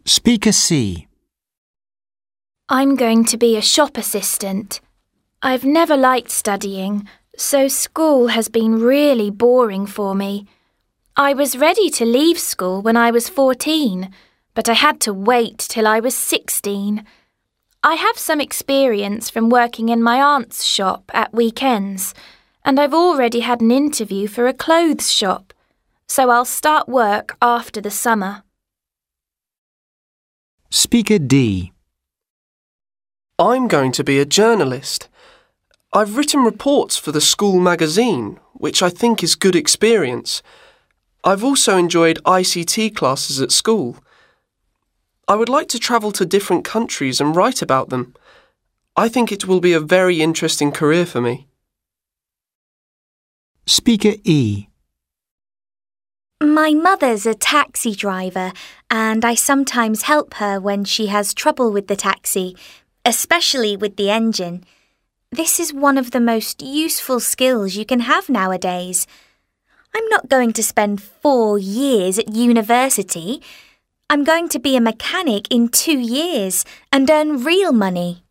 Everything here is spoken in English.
Speaker C. I'm going to be a shop assistant. I've never liked studying, so school has been really boring for me. I was ready to leave school when I was 14, but I had to wait till I was 16. I have some experience from working in my aunt's shop at weekends, and I've already had an interview for a clothes shop, so I'll start work after the summer. Speaker D. I'm going to be a journalist. I've written reports for the school magazine, which I think is good experience. I've also enjoyed ICT classes at school. I would like to travel to different countries and write about them. I think it will be a very interesting career for me. Speaker E. My mother's a taxi driver, and I sometimes help her when she has trouble with the taxi, especially with the engine. This is one of the most useful skills you can have nowadays. I'm not going to spend 4 years at university. I'm going to be a mechanic in 2 years and earn real money.